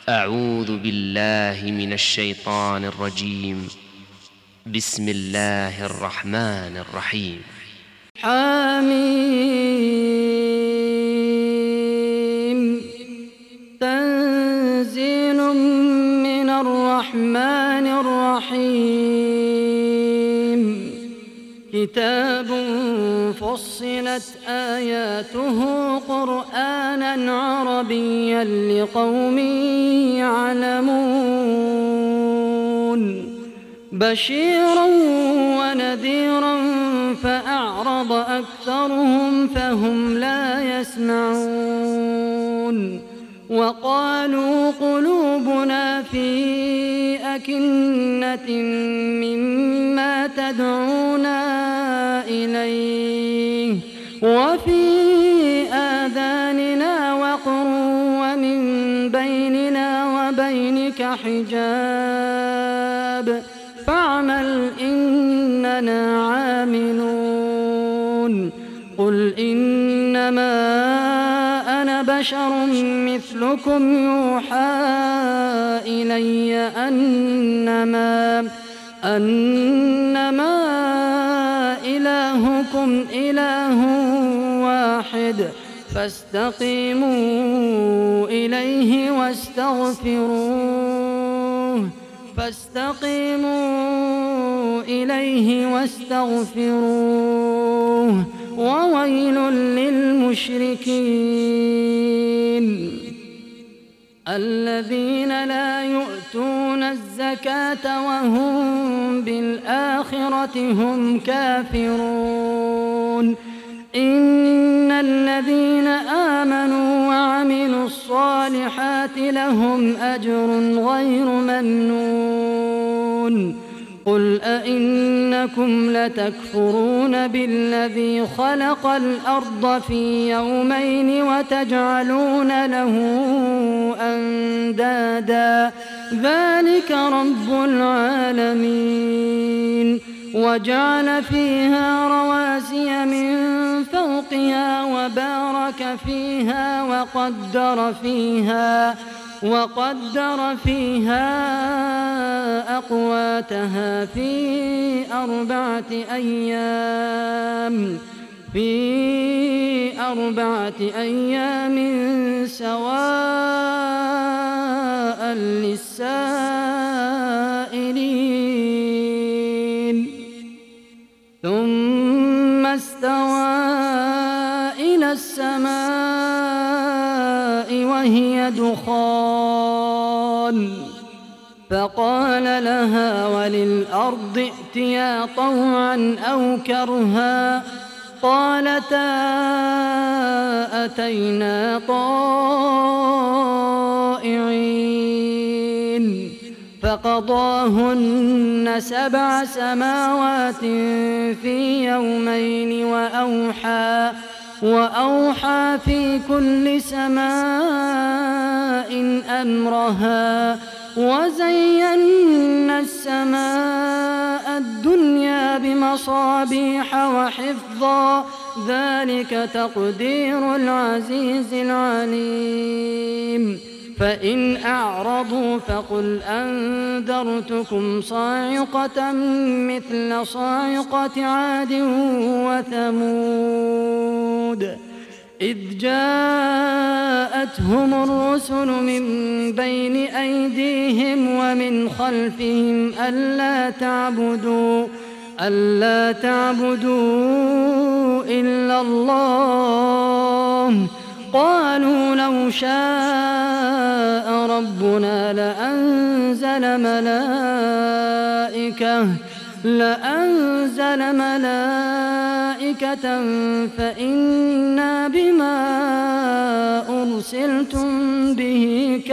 أعوذ بالله من الشيطان الرجيم. بسم الله الرحمن الرحيم. حميم. تنزيل من الرحمن الرحيم. كتاب فصلت آياته قرآنا عربيا لقوم يعلمون. بشيرا ونذيرا فأعرض أكثرهم فهم لا يسمعون. وقالوا قلوبنا في أكنة مما تدعونا إليه وفي آذاننا وقر ومن بيننا وبينك حجاب فاعمل إننا عاملون. قل إنما أنا بشر مثلكم يوحى إلي أنما إلهكم إله واحد فاستقيموا إليه واستغفروه وويل للمشركين الذين لا يؤتون الزكاة وهم بالآخرة هم كافرون. إن الذين آمنوا وعملوا الصالحات لهم أجر غير ممنون. قل أئنكم لتكفرون بالذي خلق الأرض في يومين وتجعلون له أندادا ذلك رب العالمين. وجعل فيها رواسي من فوقها وبارك فيها وقدر فيها أقواتها في أربعة أيام سواء للسائلين. ثم استوى إلى السماء وهي دخان فقال لها وللأرض ائتيا طوعا أو كرها قالتا أتينا طائعين. فقضاهن 7 سماوات في يومين وأوحى في كل سماء أمرها وزينا السماء الدنيا بمصابيح وحفظا ذلك تقدير العزيز العليم. فإن أعرضوا فقل أنذرتكم صاعقة مثل صاعقة عاد وثمود إذ جاءتهم الرسل من بين أيديهم ومن خلفهم ألا تعبدوا إلا الله قالوا لو شاء ربنا لأنزل ملائكة فإنا بما أرسلتم به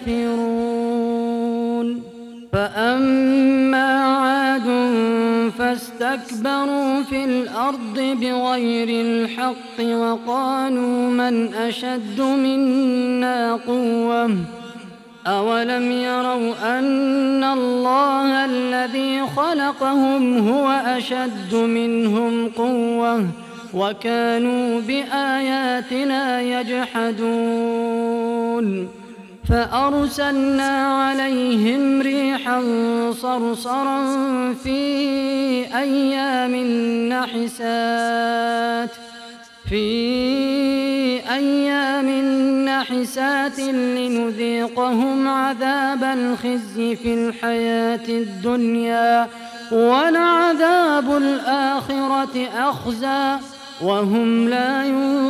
كافرون. فأما عاد فاستكبروا في الأرض بغير الحق وقالوا من أشد منا قوة أولم يروا أن الله الذي خلقهم هو أشد منهم قوة وكانوا بآياتنا يجحدون. فأرسلنا عليهم ريحا صرصرا في أيام نحسات لنذيقهم عذاب الخزي في الحياة الدنيا ولعذاب الآخرة أخزى وهم لا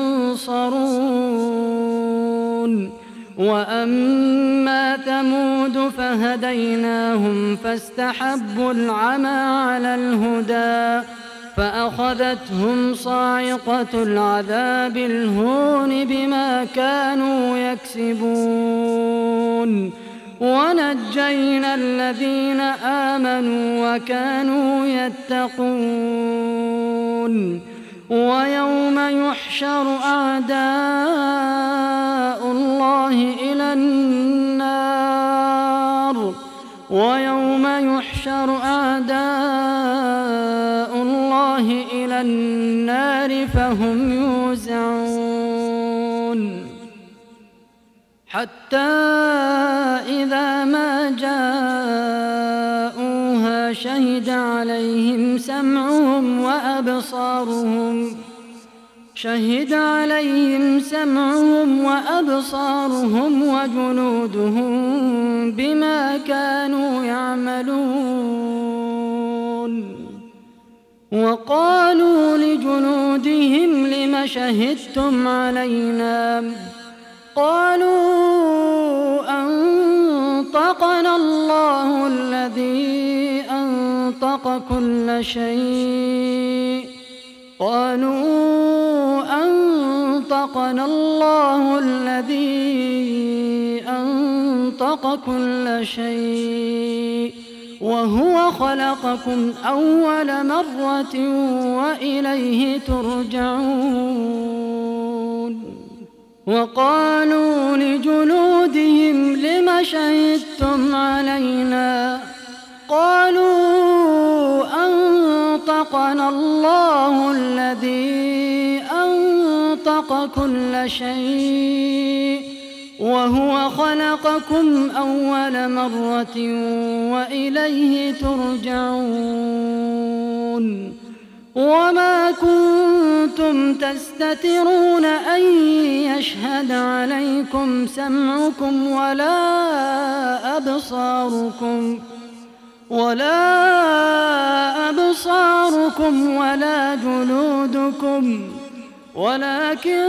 ينصرون. وأما ثمود فهديناهم فاستحبوا العمى على الهدى فأخذتهم صاعقة العذاب الهون بما كانوا يكسبون. ونجينا الذين آمنوا وكانوا يتقون. ويوم يحشر أعداء الله إلى النار فهم يوزعون حتى إذا ما جاءوها شهد عليهم سمعهم وأبصارهم وجلودهم بما كانوا يعملون. وقالوا لجلودهم لم شهدتم علينا قالوا أنطقنا الله الذي أنطق كل شيء وهو خلقكم أول مرة وإليه ترجعون. وقالوا لجلودهم لم شهدتم علينا قالوا أنطقنا الله الذي أنطق كل شيء وهو خلقكم أول مرة وإليه ترجعون. وما كنتم تستترون أن يشهد عليكم سمعكم ولا أبصاركم ولا جلودكم ولكن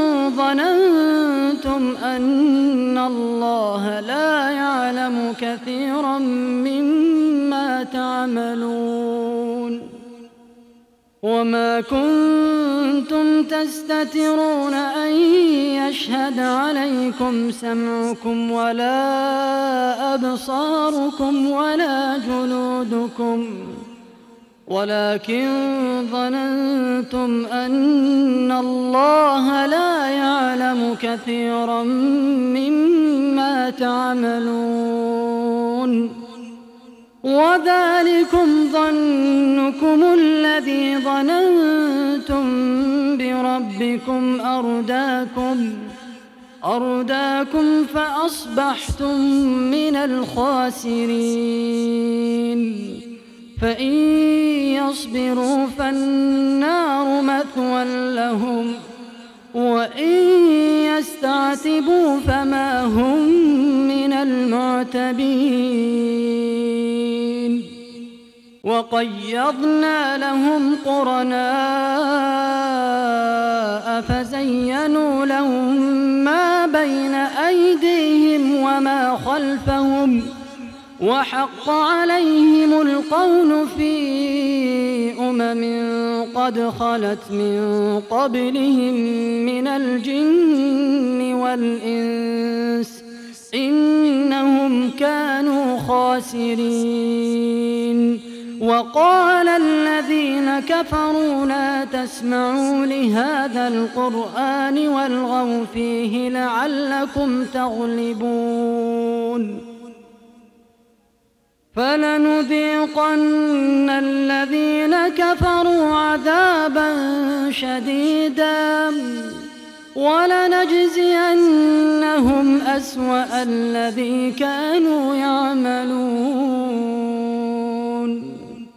ظننتم أن الله لا يعلم كثيرا مما تعملون. وما كنتم تستترون أن يشهد عليكم سمعكم ولا أبصاركم ولا جلودكم ولكن ظننتم أن الله لا يعلم كثيرا مما تعملون. وذلكم ظنكم الذي ظننتم بربكم أرداكم فأصبحتم من الخاسرين. فإن يصبروا فالنار مثوى لهم وإن يستعتبوا فما هم من المعتبين. وقيضنا لهم قرناء فزينوا لهم ما بين أيديهم وما خلفهم وحق عليهم القول في قد خلت من قبلهم من الجن والإنس إنهم كانوا خاسرين. وقال الذين كفروا لا تسمعوا لهذا القرآن والغوا فيه لعلكم تغلبون. فلنذيقن الذين كفروا عذابا شديدا ولنجزينهم أسوأ الذي كانوا يعملون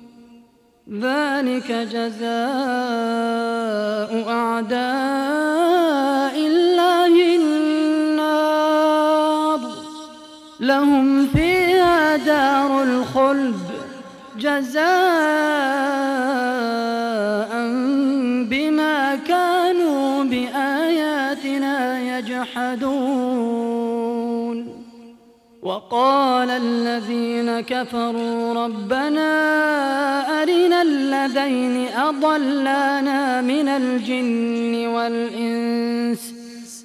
ذلك جزاء أعداء الله النار لهم فيها دار الخلد جزاء بما كانوا بآياتنا يجحدون وقال الذين كفروا ربنا أرنا الذين أضلانا من الجن والإنس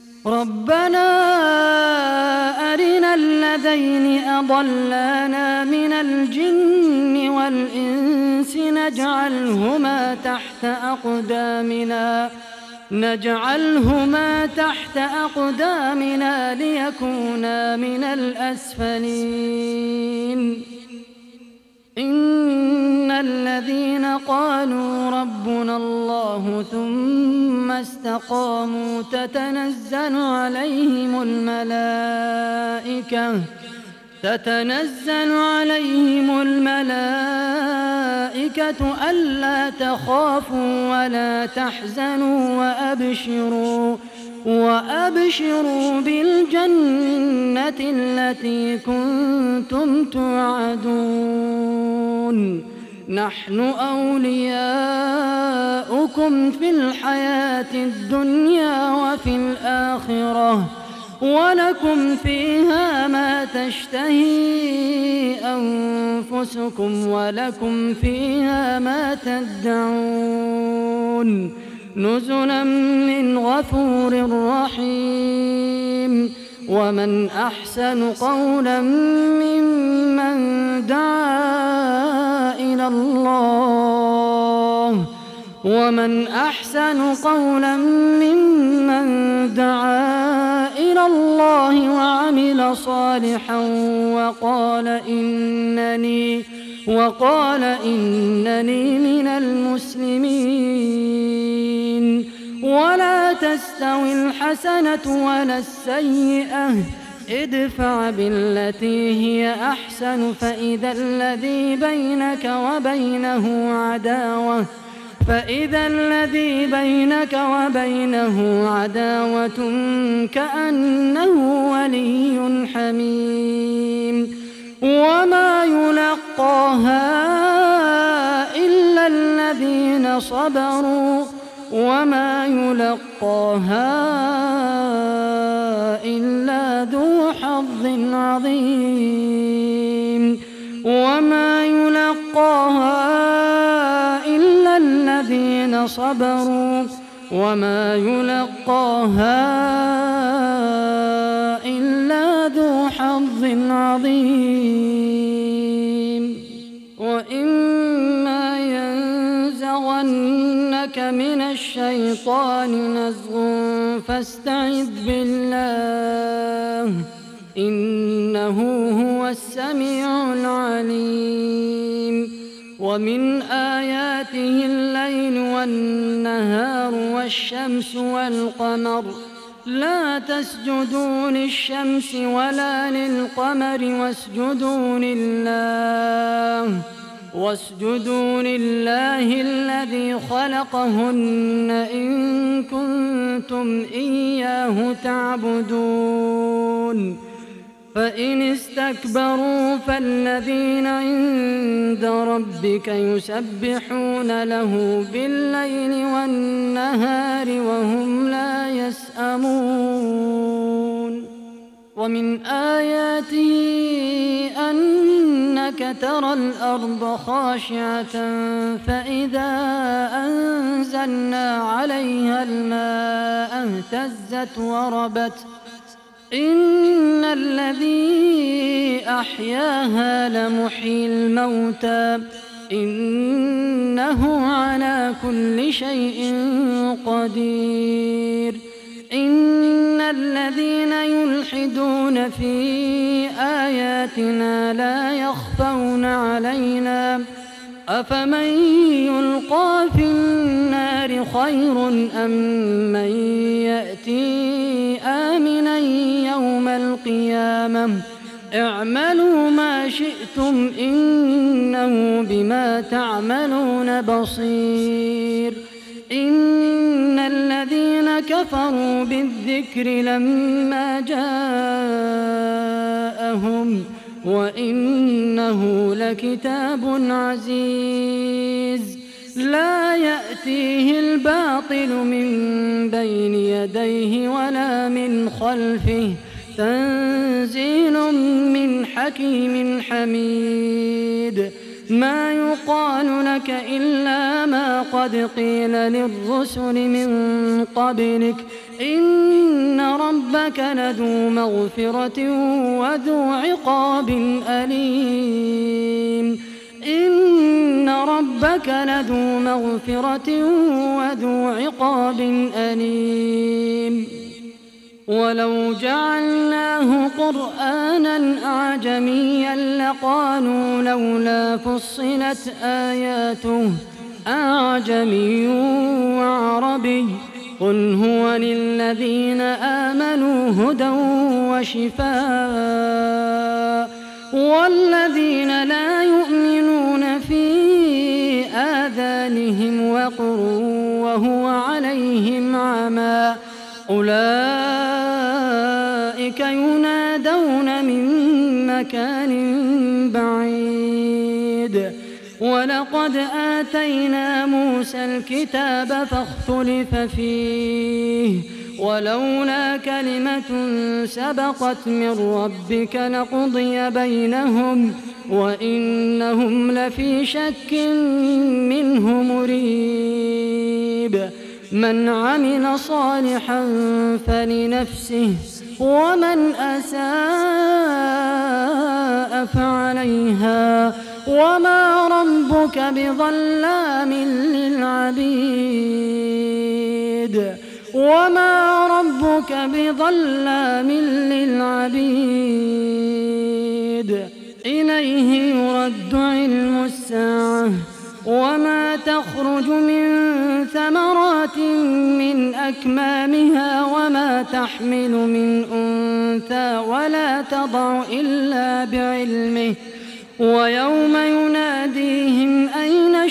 نجعلهما تحت أقدامنا ليكونا من الأسفلين إن الذين قالوا ربنا الله ثم استقاموا تتنزل عليهم الملائكة ألا تخافوا ولا تحزنوا وأبشروا بالجنة التي كنتم توعدون نحن أولياؤكم في الحياة الدنيا وفي الآخرة ولكم فيها ما تشتهي أنفسكم ولكم فيها ما تدعون نزلا من غفور رحيم ومن أحسن قولا ممن دعا إلى الله وعمل صالحا وقال إنني من المسلمين ولا تستوي الحسنة ولا السيئة ادفع بالتي هي أحسن فإذا الذي بينك وبينه عداوة كأنه ولي حميم وما يلقاها إلا الذين صبروا وما يلقاها إلا ذو حظ عظيم وما يلقاها إلا الذين صبروا وما يلقاها إلا ذو حظ عظيم وإما ينزغنك من الشيطان نزغ فاستعذ بالله إنه هو السميع العليم ومن آياته الليل والنهار والشمس والقمر لا تسجدوا للشمس ولا للقمر واسجدوا لله الذي خلقهن إن كنتم إياه تعبدون فإن استكبروا فالذين عند ربك يسبحون له بالليل والنهار وهم لا يسأمون ومن آياته أنك ترى الأرض خاشعة فإذا أنزلنا عليها الماء اهتزت وربت إن الذي أحياها لمحيي الموتى إنه على كل شيء قدير إن الذين يلحدون في آياتنا لا يخفون علينا أفمن يلقى في النار النار خير أم من يأتي آمنا يوم القيامة اعملوا ما شئتم إنه بما تعملون بصير. إن الذين كفروا بالذكر لما جاءهم وإنه لكتاب عزيز لا يأتيه الباطل من بين يديه ولا من خلفه تنزيل من حكيم حميد. ما يقال لك إلا ما قد قيل للرسل من قبلك إن ربك لذو مغفرة وذو عقاب أليم. إن ربك لذو مغفرة وذو عقاب أليم. ولو جعلناه قرآنا أعجميا لقالوا لولا فصلت آياته أعجمي وعربي قل هو للذين آمنوا هدى وشفاء والذين لا يؤمنون في آذانهم وقر وهو عليهم عمى أولئك ينادون من مكان بعيد. ولقد آتينا موسى الكتاب فاختلف فيه ولولا كلمة سبقت من ربك لقضي بينهم وإنهم لفي شك منه مريب. من عمل صالحا فلنفسه ومن أساء فعليها وما ربك بظلام للعبيد. وما ربك بظلام للعبيد. إليه يرد علم الساعة وما تخرج من ثمرات من أكمامها وما تحمل من أنثى ولا تضع إلا بعلمه. ويوم يناديهم أين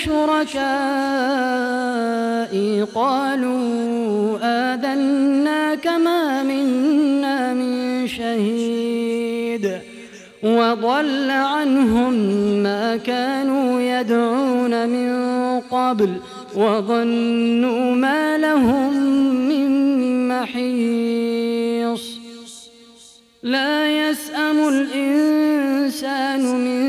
شركائي قالوا آذناك ما منا من شهيد. وضل عنهم ما كانوا يدعون من قبل وظنوا ما لهم من محيص. لا يسأم الإنسان من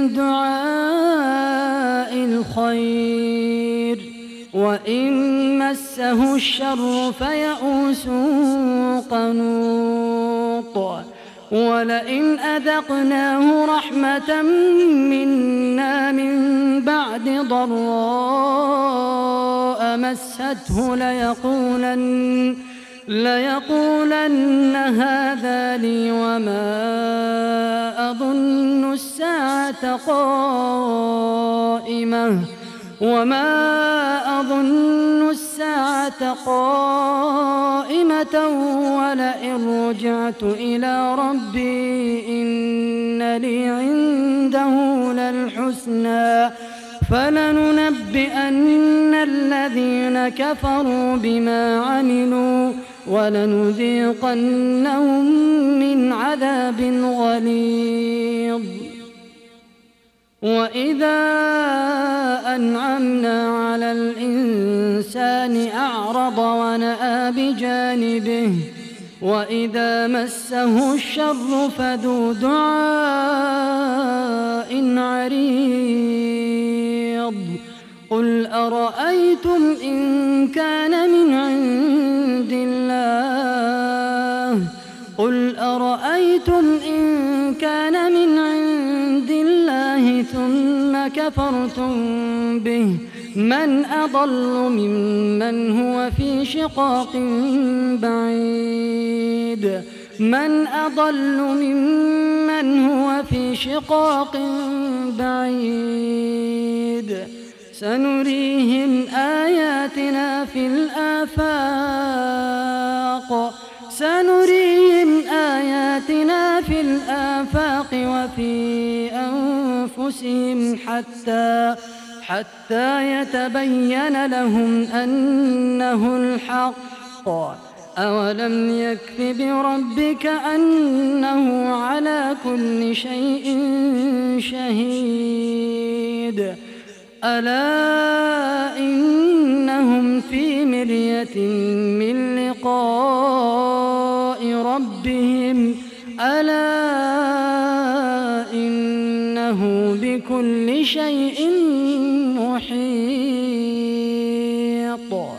دعاء الخير وإن مسه الشر فيئوس قنوط. ولئن أذقناه رحمة منا من بعد ضراء مسته ليقولن هذا لي وما أظن الساعة قائمة ولئن رجعت إلى ربي إن لي عنده للحسنى فلننبئن الذين كفروا بما عملوا ولنذيقنهم من عذاب غليظ. وإذا أنعمنا على الإنسان أعرض ونأى بجانبه وإذا مسه الشر فذو دعاء عريض. قل أرأيتم إن كان من عند الله ثم كفرتم به من أضل ممن هو في شقاق بعيد. سنريهم آياتنا في الآفاق وفي أنفسهم حتى يتبين لهم أنه الحق. أولم يكف بربك أنه على كل شيء شهيد. ألا إنهم في مرية من لقاء ربهم ألا إنه بكل شيء محيط.